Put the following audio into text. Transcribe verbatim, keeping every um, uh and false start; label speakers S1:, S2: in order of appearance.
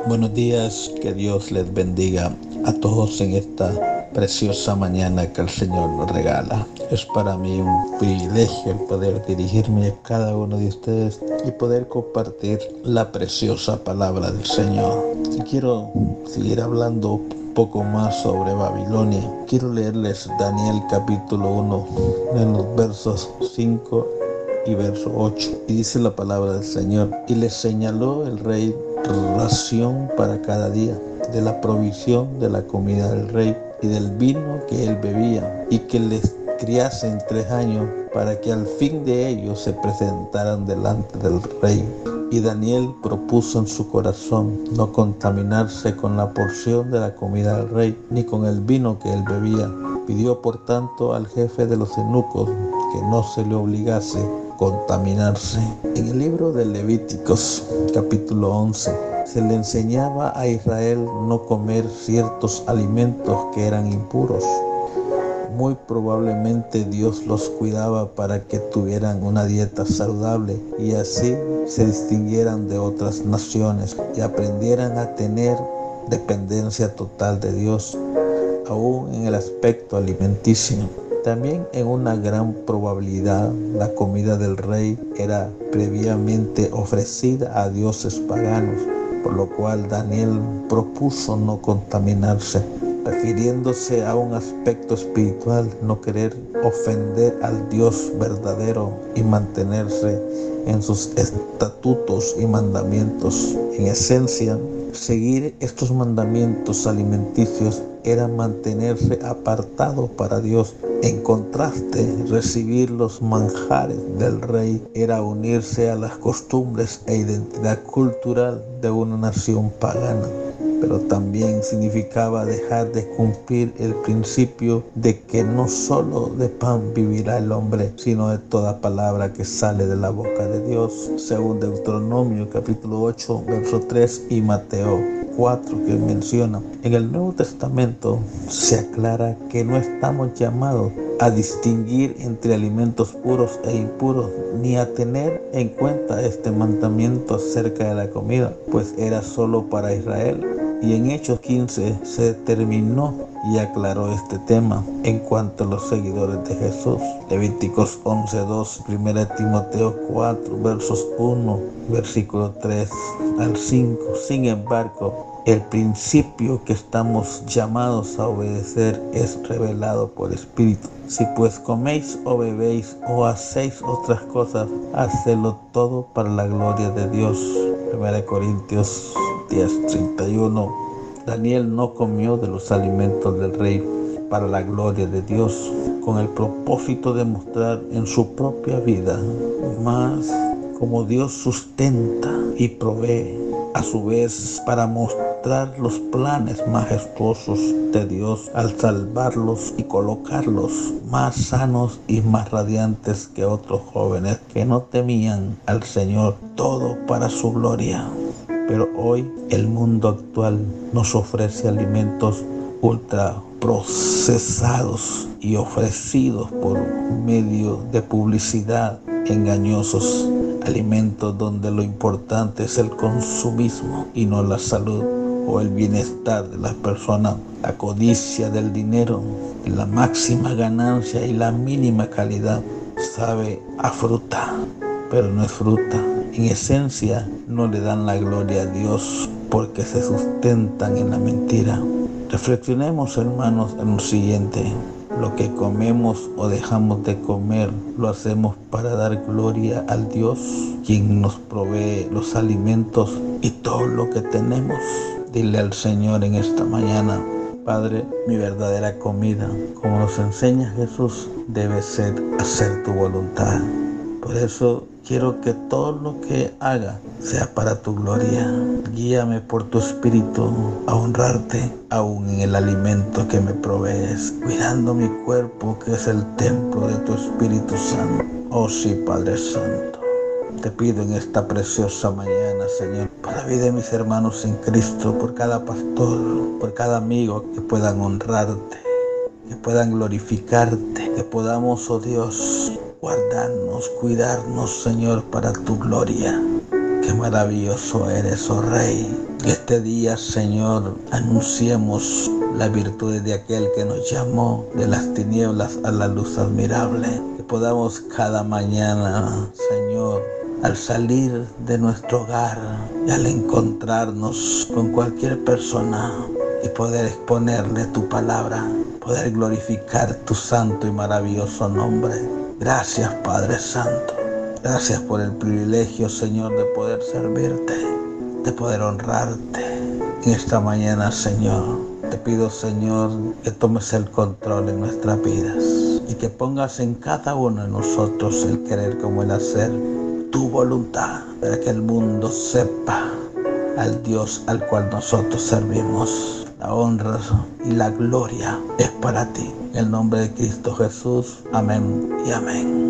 S1: Buenos días, que Dios les bendiga a todos en esta preciosa mañana que el Señor nos regala. Es para mí un privilegio el poder dirigirme a cada uno de ustedes y poder compartir la preciosa palabra del Señor. Y quiero seguir hablando un poco más sobre Babilonia. Quiero leerles Daniel capítulo uno, en los versos cinco y verso ocho. Y dice la palabra del Señor: y les señaló el rey ración para cada día, de la provisión de la comida del rey y del vino que él bebía, y que les criasen tres años, para que al fin de ellos se presentaran delante del rey. Y Daniel propuso en su corazón no contaminarse con la porción de la comida del rey, ni con el vino que él bebía. Pidió por tanto al jefe de los eunucos que no se le obligase a contaminarse. En el libro de Levíticos capítulo once se le enseñaba a Israel no comer ciertos alimentos que eran impuros. Muy probablemente Dios los cuidaba para que tuvieran una dieta saludable y así se distinguieran de otras naciones y aprendieran a tener dependencia total de Dios, aún en el aspecto alimenticio. También en una gran probabilidad la comida del rey era previamente ofrecida a dioses paganos, por lo cual Daniel propuso no contaminarse, refiriéndose a un aspecto espiritual, no querer ofender al Dios verdadero y mantenerse en sus estatutos y mandamientos. En esencia, seguir estos mandamientos alimenticios era mantenerse apartado para Dios. En contraste, recibir los manjares del rey era unirse a las costumbres e identidad cultural de una nación pagana. Pero también significaba dejar de cumplir el principio de que no solo de pan vivirá el hombre, sino de toda palabra que sale de la boca de Dios, según Deuteronomio capítulo ocho, verso tres y Mateo cuatro que menciona. En el Nuevo Testamento se aclara que no estamos llamados a distinguir entre alimentos puros e impuros, ni a tener en cuenta este mandamiento acerca de la comida, pues era solo para Israel. Y en Hechos quince se determinó y aclaró este tema en cuanto a los seguidores de Jesús. Levíticos once dos, primera de Timoteo cuatro, versos uno, versículo tres al cinco. Sin embargo, el principio que estamos llamados a obedecer es revelado por Espíritu. Si pues coméis o bebéis o hacéis otras cosas, hacedlo todo para la gloria de Dios. primera de Corintios diez treinta y uno. Daniel no comió de los alimentos del rey para la gloria de Dios, con el propósito de mostrar en su propia vida más cómo Dios sustenta y provee, a su vez para mostrar los planes majestuosos de Dios al salvarlos y colocarlos más sanos y más radiantes que otros jóvenes que no temían al Señor, todo para su gloria. Pero hoy el mundo actual nos ofrece alimentos ultra procesados y ofrecidos por medio de publicidad engañosos, alimentos donde lo importante es el consumismo y no la salud o el bienestar de las personas, la codicia del dinero, la máxima ganancia y la mínima calidad. Sabe a fruta, pero no es fruta. En esencia, no le dan la gloria a Dios porque se sustentan en la mentira. Reflexionemos, hermanos, en lo siguiente: lo que comemos o dejamos de comer, lo hacemos para dar gloria al Dios, quien nos provee los alimentos y todo lo que tenemos. Dile al Señor en esta mañana: Padre, mi verdadera comida, como nos enseña Jesús, debe ser hacer tu voluntad. Por eso quiero que todo lo que haga sea para tu gloria. Guíame por tu espíritu a honrarte, aún en el alimento que me provees, cuidando mi cuerpo, que es el templo de tu Espíritu Santo. Oh sí, Padre Santo. Te pido en esta preciosa mañana, Señor, por la vida de mis hermanos en Cristo, por cada pastor, por cada amigo, que puedan honrarte, que puedan glorificarte, que podamos, oh Dios, guardarnos, cuidarnos, Señor, para tu gloria. Qué maravilloso eres, oh Rey. Que este día, Señor, anunciemos las virtudes de aquel que nos llamó de las tinieblas a la luz admirable. Que podamos cada mañana, Señor, al salir de nuestro hogar y al encontrarnos con cualquier persona y poder exponerle tu palabra, poder glorificar tu santo y maravilloso nombre. Gracias, Padre Santo. Gracias por el privilegio, Señor, de poder servirte, de poder honrarte. En esta mañana, Señor, te pido, Señor, que tomes el control en nuestras vidas y que pongas en cada uno de nosotros el querer como el hacer, tu voluntad, para que el mundo sepa al Dios al cual nosotros servimos. La honra y la gloria es para ti. En el nombre de Cristo Jesús. Amén y amén.